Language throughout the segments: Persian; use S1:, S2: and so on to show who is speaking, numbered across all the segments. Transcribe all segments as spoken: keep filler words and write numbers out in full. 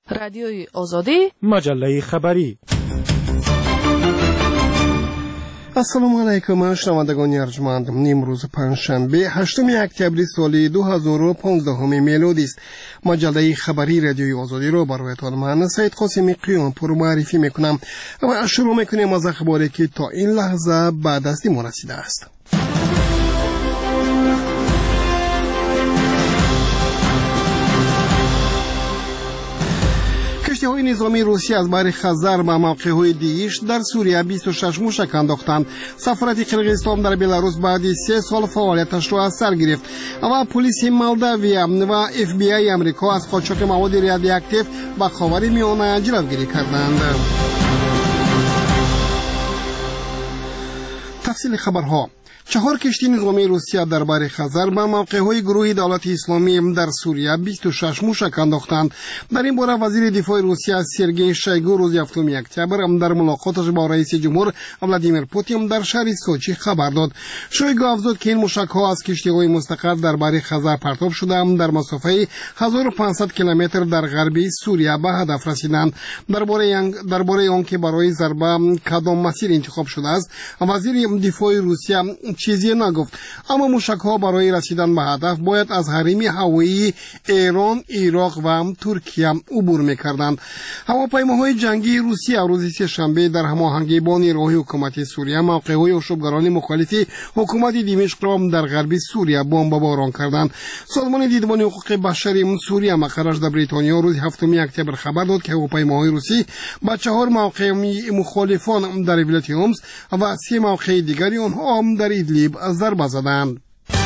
S1: رادیوی آزادی،
S2: مجله خبری.
S3: السلام علیکم شنوندگان ارجمند. امروز پنجشنبه هشتم اکتبر سال دو هزار و پانزده میلادی است. مجله خبری رادیوی آزادی را برایتان من سید قاسمی قیام پر معرفی میکنم و شروع میکنیم از اخباری که تا این لحظه به دست ما رسیده است. کشتی‌های نظامی روسیه از بحر خزر به موقع‌های دیش در سوریه بیست و شش موشک انداختند. سفارت قرقیزستان در بلاروس بعد سه سال فعالیتش را از سر گرفت و پلیس مولداویا و اف بی آی امریکا از قاچاق مواد رادیواکتیو به خاورمیانه جلوگیری کردند. تفصیل خبرها: چهار کشتی نظامی روسیه در بحر خزر به موقع‌های گروه دولت اسلامی در سوریه بیست و شش موشک انداختند. در این باره وزیر دفاع روسیه سرگئی شویگو روز هفتم اکتبر در ملاقاتش با رئیس جمهور ولادیمیر پوتین در شهر سوچی خبر داد. شویگو افزود که این موشک‌ها از کشتی‌های مستقر در بحر خزر پرتاب شده در مسافه هزار و پانصد کیلومتر در غربی سوریه به هدف رسیدند. درباره درباره آنکه برای ضربه کدام مسیر انتخاب شده است، وزیر دفاع روسیه چیزی نگفت، اما موشک‌ها برای رسیدن به هدف باید از حریم هوایی ایران، عراق و ترکیه عبور می‌کردند. هواپیماهای جنگی روسیه روز سه‌شنبه در هماهنگی با نیروهای حکومتی سوریه موقع‌های اشغالگران مخالف حکومت دمشق را در غرب سوریه بمباران کردند. سازمان دیدبان حقوق بشری سوریه مقرش در بریتانیا روز هفتم اکتبر خبر داد که هواپیماهای روسی به چهار موقع مخالفان در ولایت حمص و سه موقع دیگری آنها هم در لیب ضربه زدند.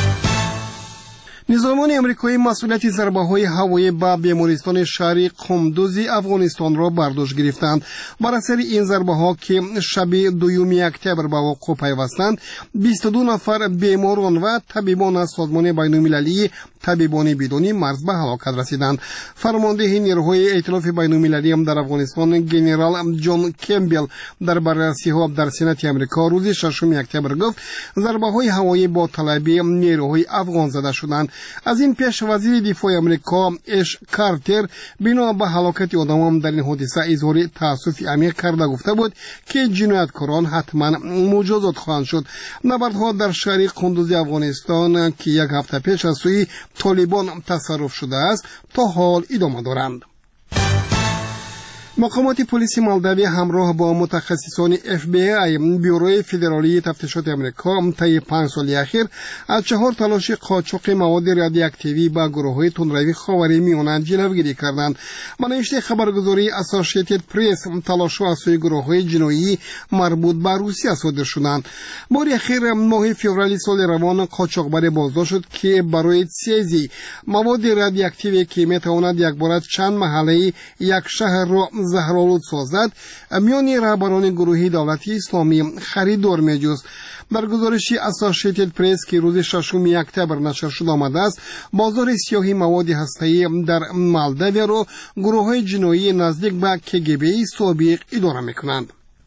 S3: نظامان امریکایی مسئولیت ضربه‌های هوایی به بیمارستان شهری قندوز افغانستان را بر دوش گرفتند. بر اثر این ضربه‌ها که شب دوم اکتبر به وقوع پیوستند، بیست و دو نفر بیماران و طبیبان از سازمان بین‌المللی طبیبان بدون مرز به هلاکت رسیدند. فرمانده نیروهای ائتلاف بین‌المللی هم در افغانستان ژنرال جان کمبل در بررسی‌ها در سنت آمریکا روز ششم اکتبر گفت ضربه‌های هوایی با طلبی نیروهای افغان زده شدند. از این پیش وزیر دفاع آمریکا اش کارتر بنا به هلاکت آدمان در این حادثه اظهار تأسف عمیق کرده گفته بود که جنایتکاران حتما مجازات خواهند شد. نبردها در شهر قندوز افغانستان که یک هفته پیش از سوی طالبان تصرف شده است تا حال ادامه دارند. مقامات پلیس مولداوی همراه با متخصصان اف بی آی بیوروی فدرالی تفتیشات آمریکا طی پنج سال اخیر از چهار تلاش قاچاق مواد رادیواکتیوی به گروه‌های تندروی خاورمیانه جلوگیری کردند. به نوشته خبرگزاری اسوسییتد پرس، تلاش‌ها از سوی گروه‌های جنایی مربوط به روسیه صادر شدند. بار اخیر ماه فوریه سال روان قاچاقبر بازداشت شد که برای تیزی مواد رادیواکتیوی که میتواند یک بار از چند محله یک شهر را زهرآلود سازد میان رهبران گروهی دولت اسلامی خریدار میجوست. در گزارشی اسوسییتد پرس که روز ششم اکتبر نشر شده آمده است، بازار سیاهی مواد هسته‌ای در مولداوی را گروه‌های جنایی نزدیک به کگبی سابق اداره میکنند.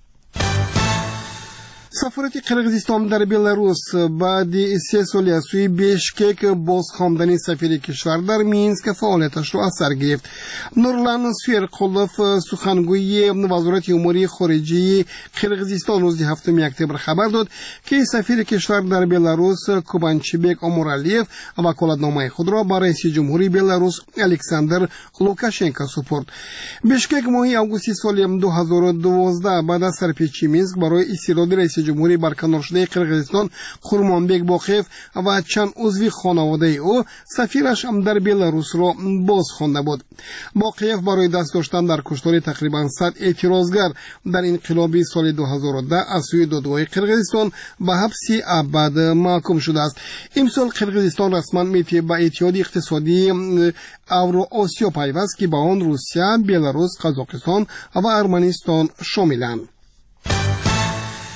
S3: سفارت قرقیزستان در بلاروس بعد سه سال از سوی بیشکک بازخواندن سفیر کشور در مینسک فعالیتش را از سر گرفت. نورلان سویرقولوف سخنگوی وزارت امور خارجه قرقیزستان روز هفتم اکتبر خبر داد که سفیر کشور در بلاروس کوبانچیبک امورالیف وکالتنامه خود را برای رئیس جمهوری بلاروس الکساندر لوکاشنکو سپرد. بیشکک ماه آگوست سال دو هزار و دوازده بعد از سرپیچی مینسک برای استرداد رئیس جمهوری برکنار شده قرقیزستان خورمانبک باقیف و چند عضو خانواده او سفیرش هم در بلاروس را باز خوانده بود. باقیف برای دست داشتن در کشتار تقریبا صد اعتراضگر در انقلاب سال دو هزار و ده از سوی دادگاه قرقیزستان به حبس ابد محکوم شده است. امسال قرقیزستان رسما میتونه به اتحاد اقتصادی اورو آسیا پیوست که با آن روسیه، بلاروس، قزاقستان و ارمنستان شاملند.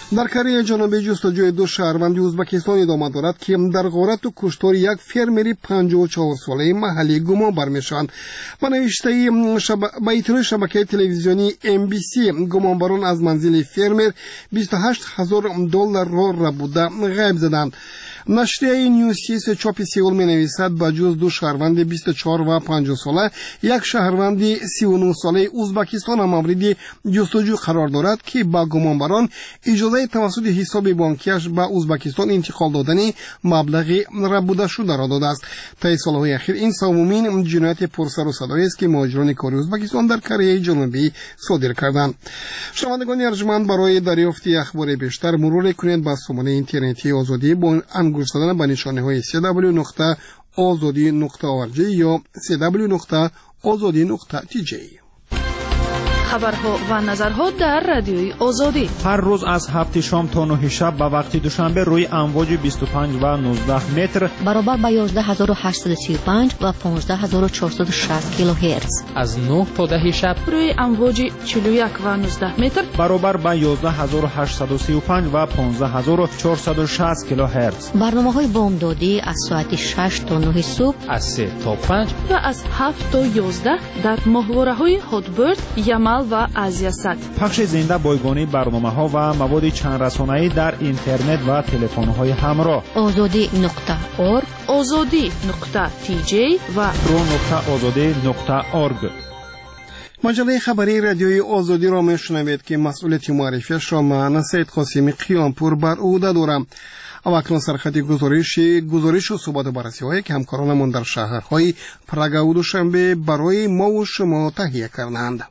S3: در کره جنوبی جستجوی دو شهروند ازبکستان ادامه دارد که در غارت و کشتار یک فرمر پنجاه و چهار ساله محلی گمان برمیشوند. به نوشته شب... به اطلاع شبکه تلویزیونی ام بی سی گمانبران از منزل فرمر بیست و هشت هزار دلار را بوده غیب زدند. نشریه نیوسیس چاپ سئول می نویسد به جز دو شهروند بیست و چهار و پنجاه ساله یک شهروند سی و نه ساله ازبکستان مورد جستجو قرار دارد که با گمانبران اجازه توسط حساب بانکیش به ازبکستان انتقال دادن مبلغی را بوده شده را داده است. طی سالهای اخیر این سومین جنایت پرسر و صدایی است که مهاجران کاری ازبکستان در کره جنوبی صادر کردند. شنوندگان ارجمند، برای دریافت اخبار بیشتر مرور کنید به سامانه اینترنتی آزادی با انگشت زدن به نشانه های سی دبلیو نقطه آزادی نقطه او ار جی یا سی دبلیو نقطه آزادی نقطه تی جی.
S1: خبرها و نظرها در رادیوی آزادی
S2: هر روز از هفت شام تا نه شب به وقت دوشنبه روی امواج بیست و پنج و نوزده متر
S4: برابر با یازده هزار و هشتصد و سی و پنج و پانزده هزار و چهارصد و شصت کیلوهرتز،
S5: از نه تا ده شب
S1: روی امواج چهل و یک و نوزده متر
S2: برابر با یازده هزار و هشتصد و سی و پنج و پانزده هزار و چهارصد و شصت کیلوهرتز.
S4: برنامه‌های بامدادی از ساعت شش تا نه صبح،
S5: از سه تا پنج
S1: و از هفت تا یازده در ماهواره‌های هاتبرد، یمل و آزیاسات.
S2: پخش زنده بایگانی برنامه‌ها و مواد چند رسانه‌ای در اینترنت و تلفن‌های همراه.
S4: آزادی نقطه اورگ،
S1: آزادی نقطه تی جی و
S2: رو نقطه آزادی نقطه اورگ.
S3: مجله خبری رادیوی آزادی را میشنوید که مسئولیت معرفیش را من سید قاسمی قیامپور بر عهده دارم. و اکنون سرخط گزارش گزارش و صحبت و بررسی هایی که همکارانمان در شهرهای پراگ و دوشنبه برای ما و شما تهیه کردند.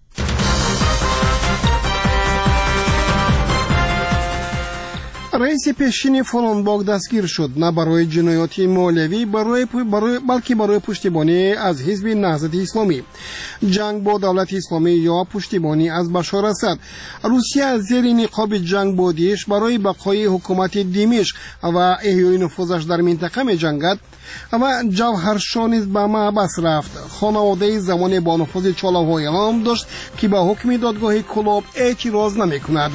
S3: رئیس پیشین فلانباگ دستگیر شد، نه برای جنایات مالیوی برای برای بلکه برای پشتیبانی از حزب نهضت اسلامی. جنگ با دولت اسلامی یا پشتیبانی از بشار اسد. روسیه زیر نقاب جنگ با داعش برای بقای حکومت دمشق و احیای نفوذش در منطقه می جنگد. اما جوهرشاه نیز به محبس رفت. خانواده زمان با نفوذ چالاوهای اعلام داشت که به حکم دادگاه کلاب اعتراض نمی کند.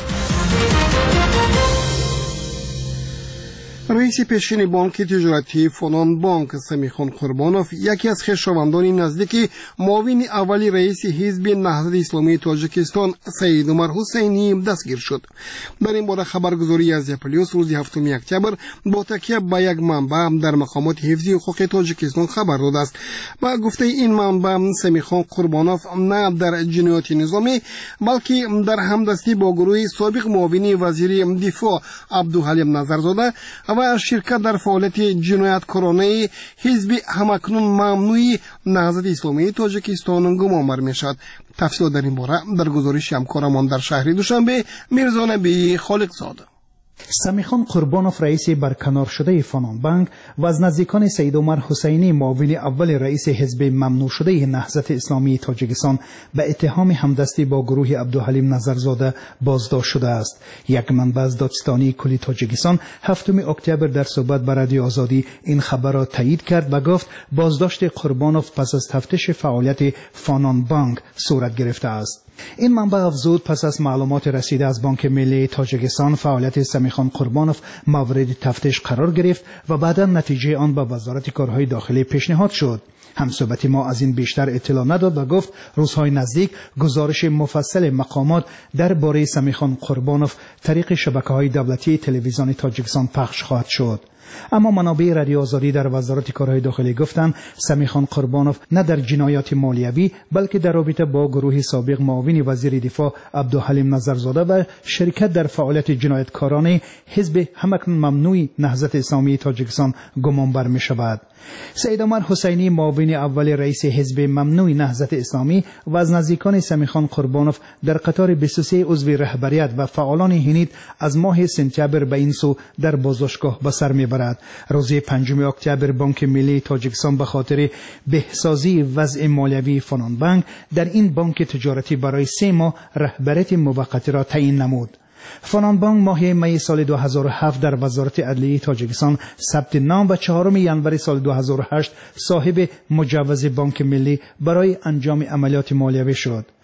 S3: رئیس پیشین بانک تجارتی فلان بانک سمیخان قربانوف یکی از خویشاوندان نزدیک معاون اولی رئیس حزب نهضت اسلامی تاجیکستان سید عمر حسینی دستگیر شد. در این باره خبرگزاری از پلیس روز هفتم اکتبر با تکیه به یک منبع در مقامات حفظی حقوق تاجیکستان خبر داده است. با گفته این منبع سمیخان قربانوف نه در جنایات نظامی بلکه در همدستی با گروه سابق معاون وزیر دفاع عبدالحلیم نظرزاده و شرکت در فعالیت جنایتکارانه حزب همکنون ممنوعی نهضت اسلامی تاجیکستان گمان بر میشد. تفصیل در این باره در گزارش همکارمان در شهر دوشنبه میرزا نبی خالقزاده.
S6: سمیخان قربانوف رئیس برکنار شده فنان بانک و از نزدیکان سید عمر حسینی معاون اول رئیس حزب ممنوع شده نهضت اسلامی تاجیکستان به اتهام همدستی با گروه عبدالحلیم نظرزاده بازداشت شده است. یک منبع از دادستانی کلی تاجیکستان هفتم اکتبر در صحبت با رادیو آزادی این خبر را تایید کرد و گفت بازداشت قربانوف پس از تفتیش فعالیت فنان بانک صورت گرفته است. این منبع افزود پس از معلومات رسیده از بانک ملی تاجیکستان فعالیت سمیخان قربانوف مورد تفتیش قرار گرفت و بعدا نتیجه آن به وزارت کارهای داخلی پیشنهاد شد. همصحبت ما از این بیشتر اطلاع نداد و گفت روزهای نزدیک گزارش مفصل مقامات درباره سمیخان قربانوف طریق شبکه‌های دولتی تلویزیون تاجیکستان پخش خواهد شد. اما منابع رادیو آزادی در وزارت کارهای داخلی گفتند سمیخان قربانوف نه در جنایات مالیوی بلکه در رابطه با گروه سابق معاون وزیر دفاع عبدالحلیم نظرزاده و شرکت در فعالیت جنایتکارانه حزب همکنون ممنوعی نهضت اسلامی تاجیکستان گمان بر می شود. سید عمر حسینی معاون اول رئیس حزب ممنوع نهضت اسلامی و از نزدیکان سمیخان قربانوف در قطار بیست و سه عضو رهبریت و فعالان هنید از ماه سپتامبر به این سو در بازداشتگاه به سر میبرد. روز پنجم اکتبر بانک ملی تاجیکستان به خاطر بهسازی وضع مالیوی فنان بانک در این بانک تجارتی برای سه ماه رهبریت موقتی را تعیین نمود. فنان بانک ماه می سال دو هزار و هفت در وزارت عدلیه تاجیکستان ثبت نام و چهارم ژانویه سال دو هزار و هشت صاحب مجوز بانک ملی برای انجام عملیات مالیوی شد.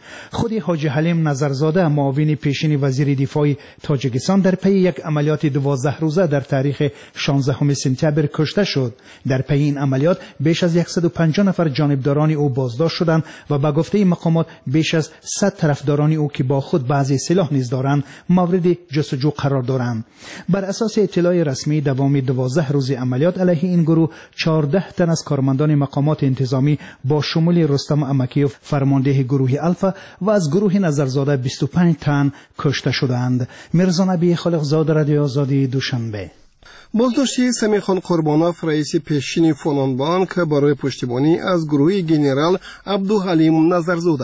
S6: خود حاجی حلیم نظرزاده معاون پیشین وزیر دفاع تاجیکستان در پی یک عملیات دوازده روزه در تاریخ شانزدهم سپتامبر کشته شد. در پی این عملیات بیش از صد و پنجاه نفر جانبداران او بازداشت شدند و به گفته مقامات بیش از صد طرفداران او که با خود بعضی سلاح نیز دارند مورد جستجو قرار دارند. بر اساس اطلاع رسمی دوام دوازده روز عملیات علیه این گروه چهارده تن از کارمندان مقامات انتظامی با شمول رستم امکی و فرمانده گروه الفا و از گروه نظرزاده بیست و پنج تن کشته شدند. میرزا نبی خالقزاده، رادیو آزادی، دوشنبه.
S3: بازداشتی سمیخان قربانوف رئیس پیشین فنون بانک برای پشتیبانی از گروه گنرال عبدالحلیم نظرزاده.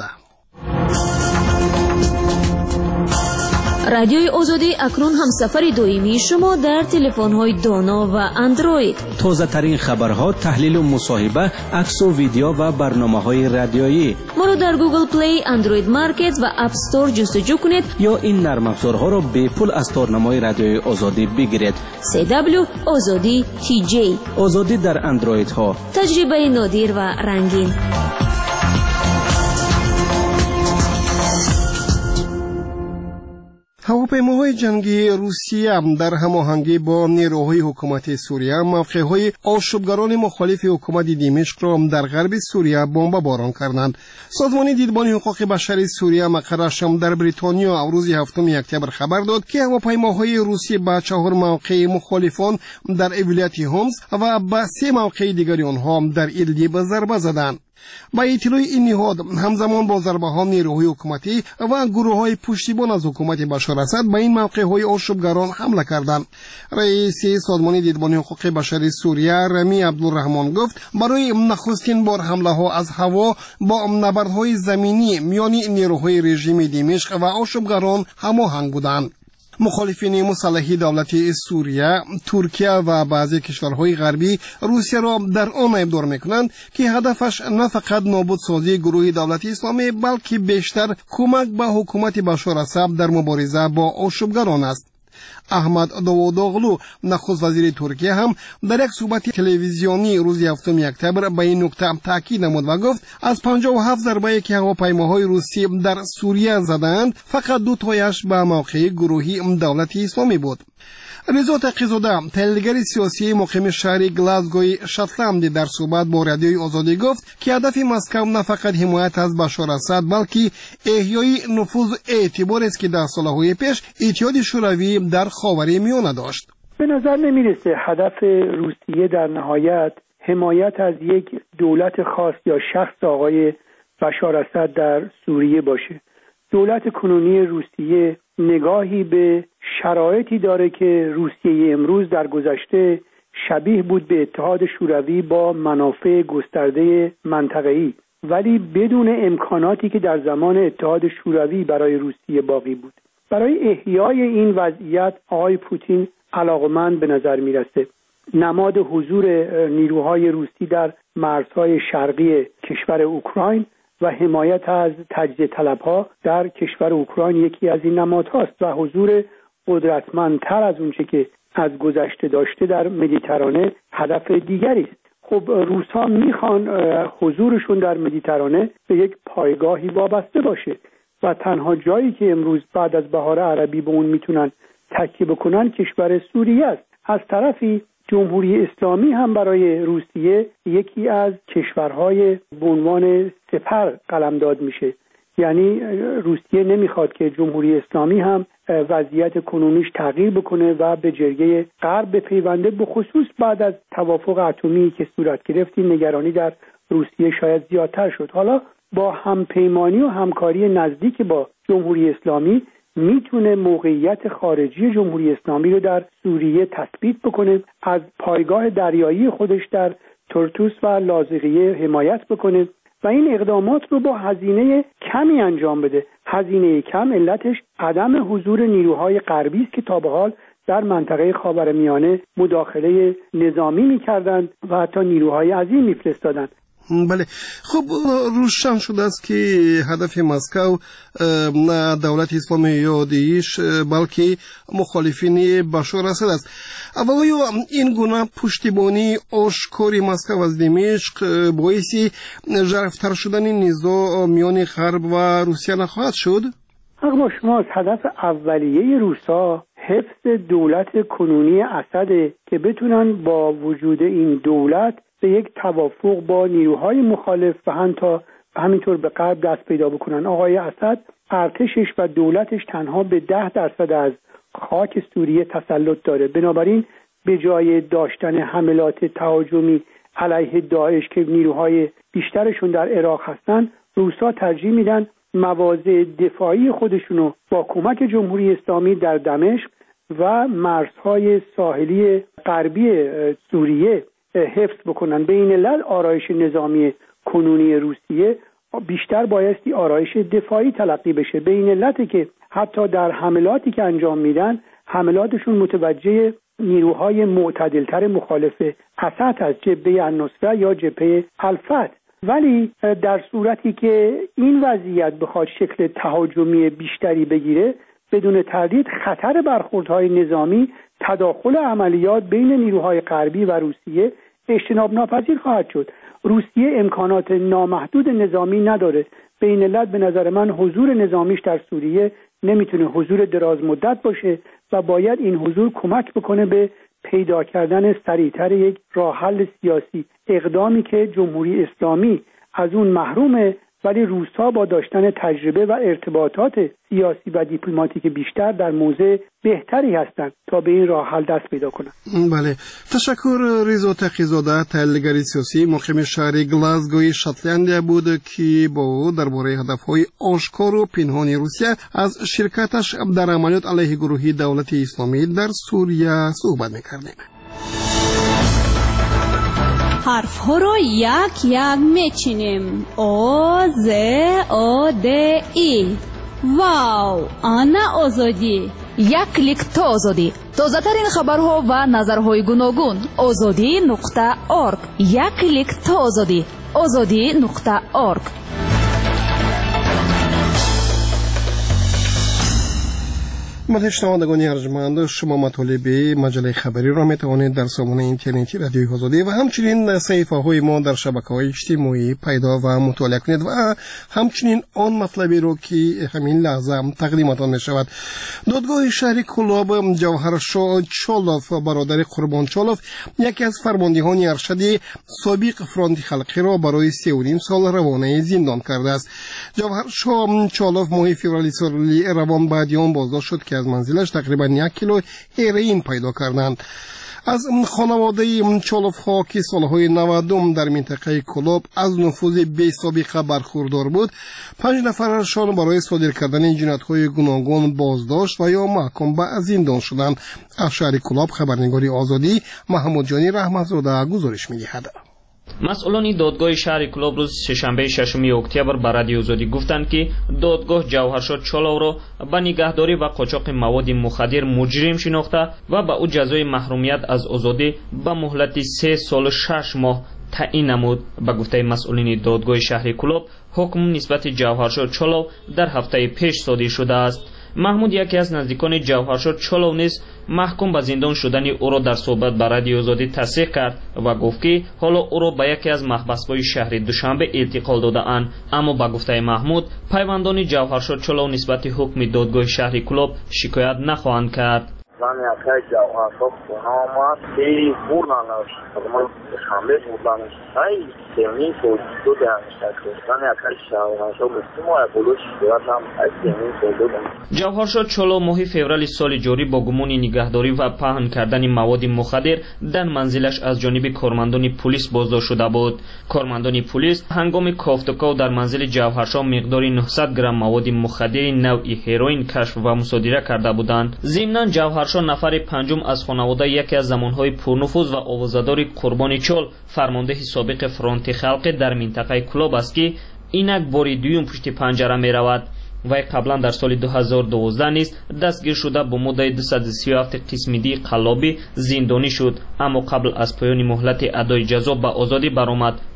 S7: رادیوی آزادی اکنون همسفر دائمی شما در تلفن‌های دانا و اندروید.
S8: تازه ترین خبرها، تحلیل و مصاحبه، عکس و ویدیو و برنامه‌های رادیویی.
S7: ما رو در گوگل پلی، اندروید مارکت و اپ استور جستجو کنید
S8: یا این نرم افزارها رو به پول از تورنمای رادیوی آزادی بگیرید.
S7: سی دبلیو آزادی تی جی.
S8: آزادی در اندروید ها.
S7: تجربه نادر و رنگین.
S3: هواپیماهای جنگی روسیه در هماهنگی با نیروهای حکومت سوریه موقعهای آشوبگران مخالف حکومت دمشق را در غرب سوریه بمباران کردند. سازمان دیدبان حقوق بشر سوریه مقرش در بریتانیا روز هفتم اکتبر خبر داد که هواپیماهای روسی به چهار موقع مخالفان در ولایت هومس و به سه موقع دیگری آنها در ادلیب ضربه زدند. با اطلاع این نهاد همزمان با ضربه ها نیروهای حکومتی و گروه های پشتیبان از حکومت بشار اسد به این موقع های آشوبگران حمله کردند. رئیس سازمان دیدبان حقوق بشر سوریه رمی عبدالرحمن گفت برای نخستین بار حمله ها از هوا با نبردهای زمینی میان نیروهای رژیم دمشق و آشوبگران هماهنگ بودند. مخالفین مسلح دولت سوریه، ترکیه و بعضی کشورهای غربی روسیه را در آن ابدار میکنند که هدفش نه فقط نابودسازی گروه دولت اسلامی بلکه بیشتر کمک به حکومت بشار اسد در مبارزه با آشوبگران است. احمد داوودوغلو نخست وزیر ترکیه هم در یک صحبت تلویزیونی روز هفتم اکتبر به این نکته تاکید نمود و گفت از پنجاه و هفت ضربه که هواپیماهای روسی در سوریه زدند فقط دو تایش به موقع گروهی دولت اسلامی بود. رضا تقی‌زاده تحلیلگر سیاسی مقیم شهر گلاسگوی شاتلند در صحبت با رادیوی آزادی گفت که هدف مسکو نه فقط حمایت از بشار اسد بلکه احیای نفوذ اعتبار است که در سالهای پیش اتحاد شوروی در خاورمیانه داشت.
S9: به نظر نمیرسه هدف روسیه در نهایت حمایت از یک دولت خاص یا شخص آقای بشار اسد در سوریه باشه. دولت کنونی روسیه نگاهی به شرایطی داره که روسیه امروز در گذشته شبیه بود به اتحاد شوروی با منافع گسترده منطقه‌ای، ولی بدون امکاناتی که در زمان اتحاد شوروی برای روسیه باقی بود. برای احیای این وضعیت آقای پوتین علاقمند به نظر میرسه. نماد حضور نیروهای روسی در مرزهای شرقی کشور اوکراین و حمایت از تجزیه طلبها در کشور اوکراین یکی از این نمادهاست و حضور قدرتمندتر از اونچه که از گذشته داشته در مدیترانه هدف دیگری است. خب روس‌ها میخوان حضورشون در مدیترانه به یک پایگاهی وابسته باشه و تنها جایی که امروز بعد از بهار عربی به اون میتونن تکیه بکنن کشور سوریه است. از طرفی جمهوری اسلامی هم برای روسیه یکی از کشورهای به عنوان سپر قلمداد میشه. یعنی روسیه نمیخواد که جمهوری اسلامی هم وضعیت کنونیش تغییر بکنه و به جرگه غرب بپیونده، به خصوص بعد از توافق اتمی که صورت گرفت. این نگرانی در روسیه شاید زیادتر شد. حالا با همپیمانی و همکاری نزدیک با جمهوری اسلامی میتونه موقعیت خارجی جمهوری اسلامی رو در سوریه تثبیت بکنه، از پایگاه دریایی خودش در ترتوس و لاذقیه حمایت بکنه و این اقدامات رو با هزینه کمی انجام بده. هزینه کم علتش عدم حضور نیروهای غربی است که تا به حال در منطقه خاورمیانه مداخله نظامی می‌کردند و حتی نیروهای عظیم می‌فرستادند.
S3: بله، خب روشن شده است که هدف مسکو نه دولت اسلامی یا داعش بلکه مخالفین بشار اسد است. اما این گونه پشتیبانی آشکاری مسکو از دمشق باعث ژرفتر شدن نزاع میان غرب و روسیه نخواهد شد؟
S9: حق با شماست. هدف اولیه روسا حفظ دولت کنونی اسد که بتونن با وجود این دولت به یک توافق با نیروهای مخالف و حتی همینطور به غرب دست پیدا بکنن. آقای اسد ارتشش و دولتش تنها به ده درصد از خاک سوریه تسلط داره. بنابراین به جای داشتن حملات تهاجمی علیه داعش که نیروهای بیشترشون در عراق هستن، روسا ترجیح میدن مواضع دفاعی خودشونو با کمک جمهوری اسلامی در دمشق و مرزهای ساحلی غربی سوریه حفظ بکنن. به این علت آرایش نظامی کنونی روسیه بیشتر بایستی آرایش دفاعی تلقی بشه. به این علته که حتی در حملاتی که انجام میدن، حملاتشون متوجه نیروهای معتدلتر مخالف اسد از جبهه النصره یا جبهه الفتح. ولی در صورتی که این وضعیت بخواد شکل تهاجمی بیشتری بگیره، بدون تردید خطر برخوردهای نظامی، تداخل عملیات بین نیروهای غربی و روسیه اجتناب ناپذیر خواهد شد. روسیه امکانات نامحدود نظامی نداره. به این علت به نظر من حضور نظامیش در سوریه نمیتونه حضور دراز مدت باشه و باید این حضور کمک بکنه به پیدا کردن سریعتر یک راه حل سیاسی، اقدامی که جمهوری اسلامی از اون محرومه، ولی روسا با داشتن تجربه و ارتباطات سیاسی و دیپلماتیک بیشتر در موضع بهتری هستند تا به این راه حل دست پیدا کنند.
S3: بله، تشکر. رضا تقی‌زاده، تحلیلگر سیاسی مقیم شهر گلاسگوی شاتلندیا بود که با او درباره هدف‌های آشکار و پنهانی روسیه از شرکتش در عملیات علیه گروهی دولت اسلامی در سوریه صحبت می‌کردیم.
S10: حرف ها رو یک یک میچینیم. او ز او د ای. واو، آنا آزادی.
S1: یک کلیک تا آزادی. تازه ترین خبرها و نظرهای گوناگون. آزادی نقطه ارگ. یک کلیک تا آزادی. آزادی نقطه ارگ.
S3: مدیر شنوندگان ارجمند، شما مطالب مجله خبری را میتوانید در سامانه اینترنتی رادیوی آزادی و همچنین صفحه های ما در شبکه‌های اجتماعی پیدا و مطالعه کنید و همچنین آن مطلبی رو که همین لحظه تقدیمتان می شود. دادگاه شهر کلاب جوهرشاه چالوف برادر قربان چالوف یکی از فرماندهان ارشد سابق فرانت خلقی را برای سه و نیم سال روانه زندان کرده است. جوهرشاه چالوف ماه فوریه سال روان بعد آن بازداشت شد که از منزلش تقریبا یک کیلو هروئین پیدا کردند. از خانواده چالوف ها که سالهای نودم در منطقه کلاب از نفوذ بی سابقه برخوردار بود، پنج نفرشان برای صادر کردن جنایت‌های گوناگون بازداشت و یا محکوم به زندان شدند. از شهر کلاب خبرنگاری آزادی محمود جانی رحمت‌زاده گزارش می‌دهد.
S11: مسئولان دادگاه شهر کلاب روز سه‌شنبه ششم اکتبر به رادیو آزادی گفتند که دادگاه جوهرشاه چالوف را به نگهداری و قاچاق مواد مخدر مجرم شناخته و به او جزای محرومیت از آزادی به مهلت سه سال و شش ماه تعیین نمود. به گفته مسئولین دادگاه شهر کلاب، حکم نسبت جوهرشاه چالوف در هفته پیش صادر شده است. محمود، یکی از نزدیکان جوهرشاه چالوف نیز محکوم به زندان شدن او را در صحبت با رادیو آزادی تصدیق کرد و گفت که حالا او را به یکی از محبس‌های شهر دوشنبه انتقال داده‌اند. اما به گفته محمود، پیوندان جوهرشاه چالوف نسبت حکم دادگاه شهر کلاب شکایت نخواهند کرد.
S12: زن یکی جوهرشاه خونه آمد که بردنش از من دوشنبه بردنش ای سیمین سوزدو دهنشت زن یکی جوهرشاه مسلم و بلوش شکایت هم از سیمین سوزدو دهنشت.
S11: جوهرشاه چالوف ماه فوریه سال جاری با گمان نگهداری و پهن کردن مواد مخدر در منزلش از جانب کارمندان پلیس بازداشت شده بود. کارمندان پلیس هنگام کافتکاو در منزل جوهرشاه مقدار نهصد گرم مواد مخدر نوعی هروئین کشف و مصادره کرده بودند. ضمناً جوهرشاه نفر پنجم از خانواده یکی از زمانهای پرنفوذ و آوازه‌دار قربان چال فرمانده سابق فرانت خلق در منطقه کلاب است که اینک باری دوم پشت پنجره می رود. وی قبلا در سال دو هزار و دوازده نیز دستگیر شده با مدت دویست و سی و هفت قسم دی قلابی زندانی شد، اما قبل از پایان مهلت ادای جزا به آزادی برآمد.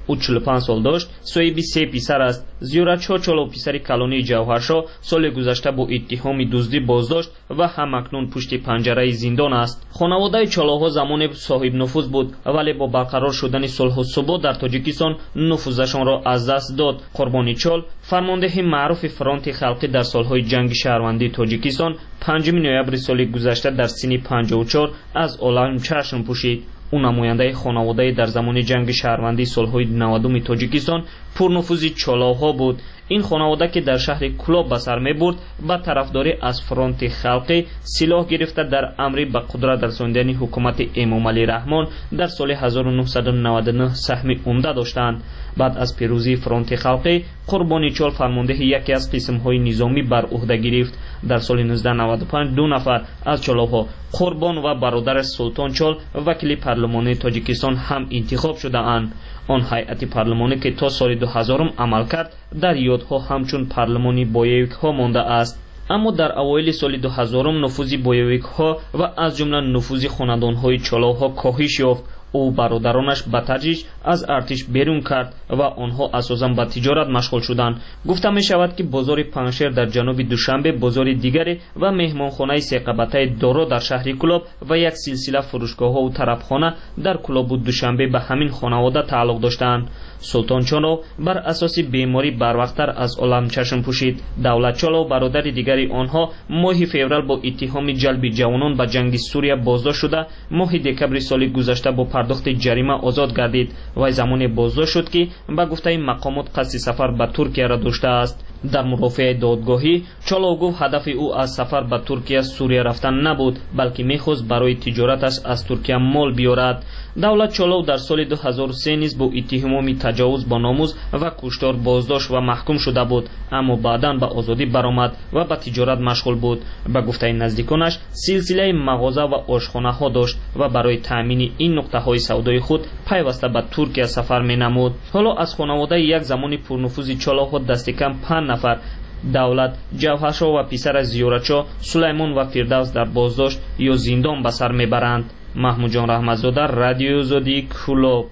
S11: او چهل و پنج سال داشت، صاحب سه پسر است. زیورتشاه چالو پسری کلانی جوهرشاه سال گذشته با اتهام دزدی بازداشت و همکنون پشت پنجره زندان است. خانواده چالوها زمان صاحب نفوذ بود ولی با برقرار شدن صلح و ثبات در تاجیکستان نفوذشان را از دست داد. قربانی چال فرمانده معروف فرانت خلقی در سالهای جنگ شهروندی تاجیکستان پنجم نوامبر سال گذشته در سن پنجاه و چهار از عالم چشم پوشید. او نماینده خانواده در زمان جنگ شهروندی سالهای نودم تاجیکستان پرنفوذ چالاوها بود. این خانواده که در شهر کلاب به سر می‌برد با طرفداری از فرانت خلقی سلاح گرفته در امر به قدرت رساندن حکومت امام علی رحمان در سال هزار و نهصد و نود و نه سهم عمده داشتند. بعد از پیروزی فرانت خلقی قربانی چال فرمانده یکی از قسم‌های نظامی بر عهده گرفت. در سال نوزده نود و پنج دو نفر از چالاوها قربان و برادر سلطان چال وکیل پارلمانی تاجیکستان هم انتخاب شده‌اند. آن هیئت پارلمانی که تا سال دو هزار عمل کرد در یادها همچون پارلمانی بویویک ها مانده است. اما در اوایل سال دو هزار نفوذ بویویک ها و از جمله نفوذ خاندان های چالاوها کاهش یافت. او برادرانش به تدریج از ارتش بیرون کرد و آنها اساساً به تجارت مشغول شدند. گفته می شود که بازار پنجشیر در جنوب دوشنبه بازار دیگری و مهمانخانه سقبته دارا در شهر کلاب و یک سلسله فروشگاه ها و طرفخانه در کلاب و دوشنبه به همین خانواده تعلق داشتند. سلطان چالو بر اساس بیماری بروقتر از عالم چشم پوشید. دولت چالو برادر دیگری آنها ماه فوریه با اتهام جلب جوانان به جنگ سوریه بازداشت شده ماه دکمبر سال گذشته با پرداخت جریمه آزاد گردید. وی زمان بازداشت شد که به گفته مقامات قصد سفر به ترکیه را داشته است. در مرافعه دادگاهی چالو گفت هدف او از سفر به ترکیه سوریه رفتن نبود بلکه می‌خواست برای تجارتش از ترکیه مال بیارد. دولت چالو در سال دو هزار و سه نیز با اتهام تجاوز با ناموس و کشتار بازداشت و محکوم شده بود اما بعداً به آزادی برآمد و به تجارت مشغول بود. به گفته نزدیکانش سلسله مغازه و آشخانه ها داشت و برای تامین این نقطه های سودای خود پیوسته به ترکیه سفر می‌نمود. حالا از خانواده یک زمانی پرنفوذ چالوها دست کم پنج نفر دولت، جوهرشاه و پسر زیورتشاه سلیمان و فردوس در بازداشت یا زندان به سر میبرند. محمود جان رحمتزاده، رادیو آزادی، کلاب.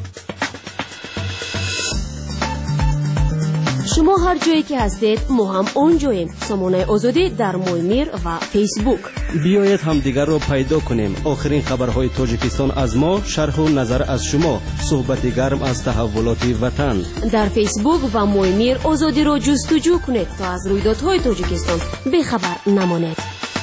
S7: شما هر جایی که هستید ما هم اونجاییم. سامانه آزادی در مویمیر و فیسبوک.
S8: بیایید همدیگر را پیدا کنیم. آخرین خبرهای تاجیکستان از ما، شرح و نظر از شما، صحبت گرم از تحولات وطن.
S7: در فیسبوک و مویمیر آزادی را جستجو کنید تا از رویدادهای تاجیکستان بیخبر نمانید.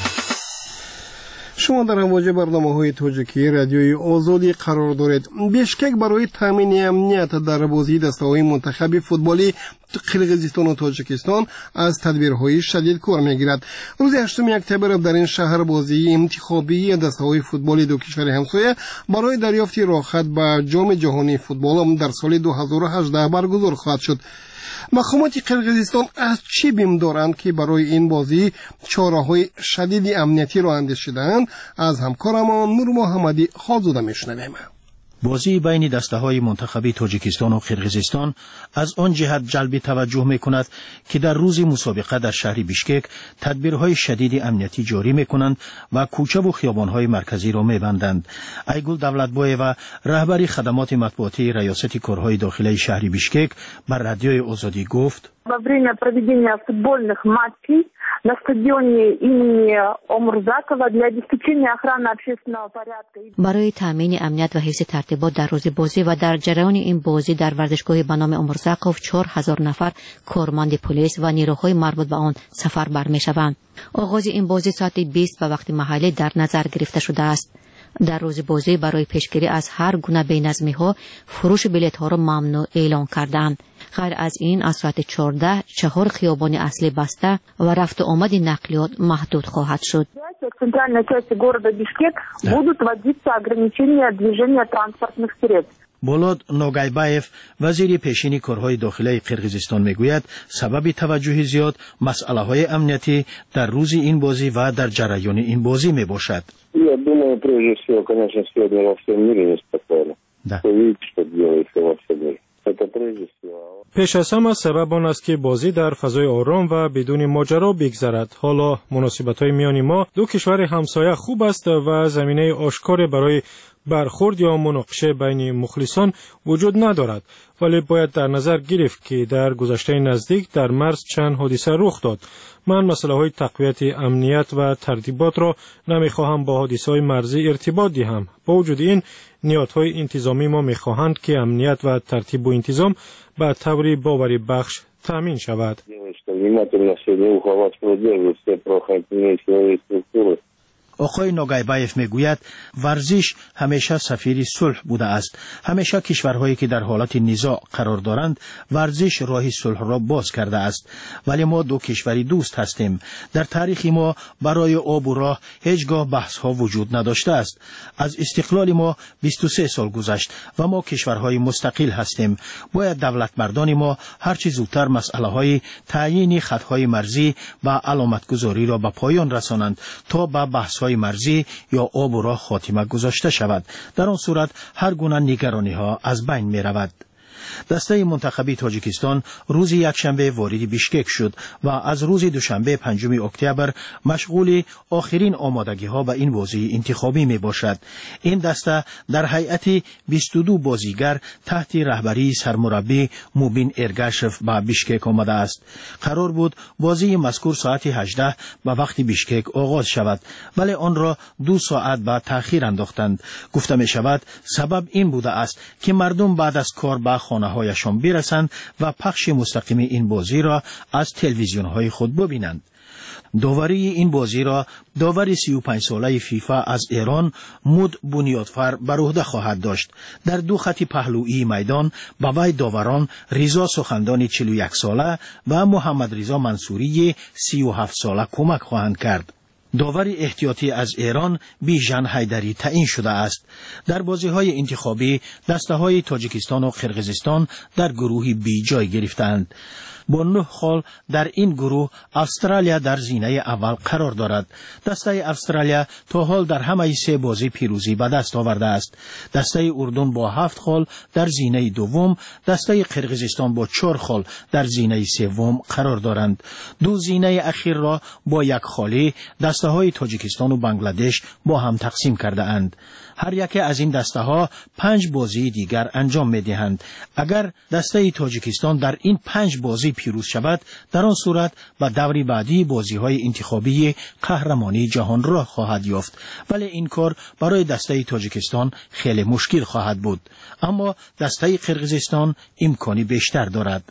S3: شما در امواج برنامه‌های تاجیکی رادیوی آزادی قرار دارید. بیشکک برای تامین امنیت در بازی دسته‌های منتخب فوتبالی قرقیزستان و تاجیکستان از تدبیرهای شدید کار می‌گیرد. روز هشتم اکتبر در این شهر بازی انتخابی دسته‌های فوتبالی دو کشور همسایه برای دریافت راهخط به جام جهانی فوتبال در سال دو هزار و هجده برگزار خواهد شد. مقامات قرقیزستان از چی بیم دارند که برای این بازی چاره‌های شدید امنیتی را اندیشیدند؟ از همکارمان نور محمدی خالزاده میشنویم.
S6: بازی بین دسته‌های منتخبی تاجیکستان و قرقیزستان از آن جهت جلب توجه می‌کند که در روز مسابقه در شهر بیشکک تدبیرهای شدید امنیتی جاری می‌کنند و کوچه و خیابان‌های مرکزی را می‌بندند. ایگول دولتبایو، رهبر خدمات مطبوعاتی ریاست کارهای داخلی شهر بیشکک، بر رادیوی آزادی گفت:
S13: Во время проведения футбольных матчей на стадионе имени Омурзакова для обеспечения охраны общественного порядка.
S4: برای تامین امنیت و حفظ ترتیبات در روز بازی و در جریان این بازی در ورزشگاه به نام عمرزاکوف چهار هزار نفر کارمند پلیس و نیروهای مربوط به آن سفر برمی‌شوند. آغاز این بازی ساعت بیست به وقت محلی در نظر گرفته شده است. در روز بازی برای پیشگیری از هر گونه بی‌نظمی‌ها فروش بلیط‌ها را ممنوع اعلام کردند. غیر از این از ساعت چهارده چهار خیابان اصلی بسته و رفت و آمد نقلیات محدود خواهد شد.
S13: В центральной части города Бишкек будут вводиться ограничения движения транспортных средств.
S6: بولاد نوگایبایف، وزیر پیشین کارهای داخلی قرقیزستان میگوید سبب توجه زیاد مسئله‌های امنیتی در روز این بازی و در جریان این بازی میباشد.
S12: Я думаю, прежде всего, конечно, сегодня во всем мире неспокойно.
S6: Да.
S12: Вы видите, что делается во всем мире.
S14: پیش از همه سبب آن است که بازی در فضای آرام و بدون ماجرا بگذرد. حالا مناسبت‌های میان ما دو کشور همسایه خوب است و زمینه آشکار برای برخورد یا مناقشه بین مخلصان وجود ندارد، ولی باید در نظر گرفت که در گذشته نزدیک در مرز چند حادثه رخ داد. من مسئله های تقویت امنیت و ترتیبات را نمیخواهم با حادثه های مرزی ارتباط دهم. با وجود این نیاتهای انتظامی ما میخواهند که امنیت و ترتیب و انتظام به طور باوری بخش تامین شود.
S15: آقای نوگایبایف میگوید ورزش همیشه سفیر صلح بوده است. همیشه کشورهایی که در حالت نزاع قرار دارند ورزش راه صلح را باز کرده است. ولی ما دو کشوری دوست هستیم. در تاریخ ما برای آب و راه هیچگاه بحث ها وجود نداشته است. از استقلال ما بیست و سه سال گذشت و ما کشورهای مستقل هستیم. باید دولت مردان ما هرچی زودتر مسئله های تعیین خطهای مرزی و علامت گذاری را به پایان رسانند تا به بحث های مرزی یا آب و راه خاتمه گذاشته شود. در آن صورت هر گونه نگرانی ها از بین می رود. دسته منتخبی تاجیکستان روز یکشنبه وارد بیشکک شد و از روز دوشنبه پنجم اکتبر مشغول آخرین آمادگی ها به این بازی انتخابی می باشد. این دسته در هیئت بیست و دو بازیگر تحت رهبری سرمربی موبین ارگاشف به بیشکک آمده است. قرار بود بازی مذکور ساعت هجده به وقت بیشکک آغاز شود، ولی آن را دو ساعت به تأخیر انداختند. گفته می شود سبب این بوده است که مردم بعد از کار به خانه هایشان برسند و پخش مستقیم این بازی را از تلویزیون های خود ببینند. داوری این بازی را داور سی و پنج ساله فیفا از ایران مود بنیادفر بر عهده خواهد داشت. در دو خط پهلویی میدان به وی داوران رضا سخندانی چهل و یک ساله و محمد رضا منصوری سی و هفت ساله کمک خواهند کرد. داور احتیاطی از ایران بیژن حیدری تعیین شده است. در بازی‌های انتخابی دسته‌های تاجیکستان و قرقیزستان در گروهی بی جای گرفتند. با نه خال در این گروه استرالیا در زینه اول قرار دارد. دسته استرالیا تا حال در همه سه بازی پیروزی به دست آورده است. دسته اردن با هفت خال در زینه دوم، دسته قرقیزستان با چهار خال در زینه سوم قرار دارند. دو زینه اخیر را با یک خالی دسته های تاجیکستان و بنگلادش با هم تقسیم کرده اند. هر یک از این دسته ها پنج بازی دیگر انجام می دهند. اگر دسته تاجیکستان در این پنج بازی پیروز شود، در آن صورت به دور بعدی بازی های انتخابی قهرمانی جهان را خواهد یافت. ولی این کار برای دسته تاجیکستان خیلی مشکل خواهد بود. اما دسته قرقیزستان امکانی بیشتر دارد.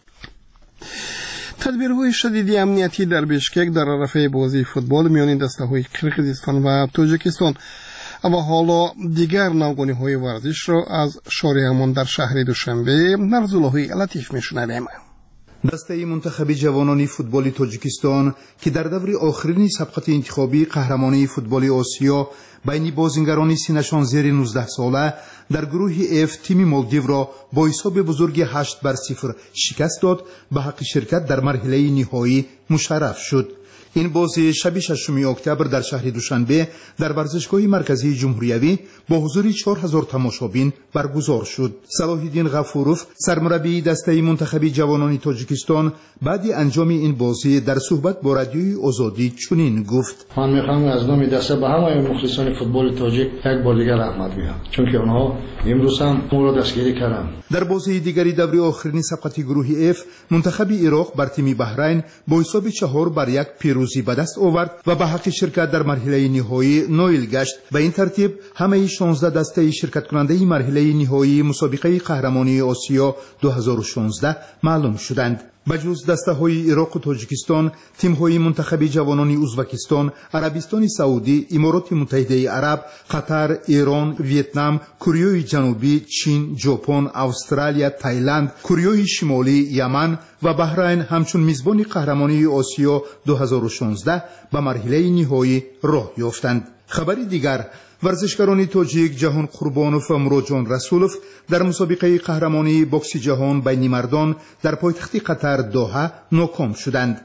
S3: تدبیرهای شدید امنیتی در بیشکک در رفع بازی فوتبال میان دسته‌های قرقیزستان و تاجیکستان و حالا دیگر نوگانی‌های ورزش را از شارعمان در شهر دوشنبه نرزالله لطیف میشنویم.
S16: دسته منتخب جوانان فوتبال تاجیکستان که در دور آخرین سبقت انتخابی قهرمانی فوتبال آسیا بین بازیگران سینشان زیر نوزده ساله در گروه اف تیم مالدیو را با حساب بزرگ هشت بر صفر شکست داد، به حق شرکت در مرحله نهایی مشرف شد. این بازی شب ششم اکتبر در شهر دوشنبه در ورزشگاه مرکزی جمهوریوی با حضور چهار هزار تماشابین برگزار شد. صلاح الدین غفوروف سرمربی دسته منتخب جوانان تاجیکستان بعد انجام این بازی در صحبت با رادیوی آزادی چنین گفت:
S17: من میخوام از نام دسته به همه مخلصان فوتبال تاجیک یک بار دیگر رحمت بگم، چون که آنها امروز هم ما را دستگیری کردند.
S16: در بازی دیگری دور آخرین سبقت گروه اف منتخب عراق بر تیم بحرین با حساب چهار بر یک پیروزی به دست آورد و به حق شرکت در مرحله نهایی نایل گشت. به این ترتیب همه شانزده دسته شرکت کننده مرحله نهایی مسابقه قهرمانی آسیا دو هزار و شانزده معلوم شدند. بجز دسته های عراق و تاجیکستان، تیم های منتخب جوانان ازبکستان، عربستان سعودی، امارات متحده عرب، قطر، ایران، ویتنام، کره جنوبی، چین، ژاپن، استرالیا، تایلند، کره شمالی، یمن و بحرین همچون میزبان قهرمانی آسیا دو هزار و شانزده به مرحله نهایی راه یافتند. خبری دیگر، ورزشکاران تاجیک جهان قربانوف و مراجان رسولوف در مسابقه قهرمانی بوکس جهان بین مردان در پایتخت قطر دوحه ناکام شدند.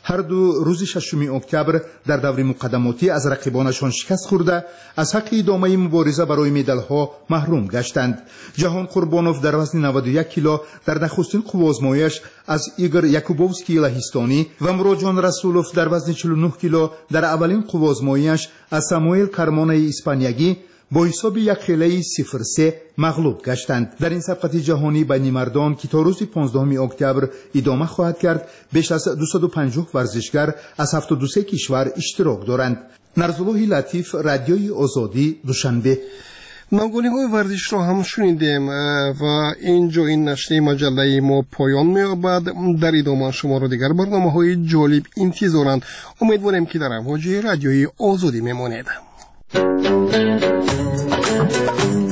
S16: هر دو روز ششم اکتبر در دور مقدماتی از رقیبانشان شکست خورده از حق ادامه مبارزه برای مدال‌ها محروم گشتند. جهان قربانوف در وزن نود و یک کیلو در نخستین قوازمایش از ایگور یاکوبوفسکی لهستانی و مراجان رسولوف در وزن چهل و نه کیلو در اولین قوازمایش از ساموئل کارمونه اسپانیایی با حساب یک خیلی صفر سه مغلوب گشتند. در این سبقت جهانی بین مردان که تا روز پانزدهم اکتبر ادامه خواهد کرد بیش از دویست و پنجاه ورزشگر از هفتاد و سه کشور اشتراک دارند. نرزالله لطیف، رادیوی آزادی، دوشنبه.
S3: نامگونی های ورزش را هم شنیدیم و اینجا این نشریه مجله ما پایان می‌یابد. در ادامه شما را دیگر برنامه های جالب انتظارند. امیدواریم که در امواج رادیوی آزادی میمانید.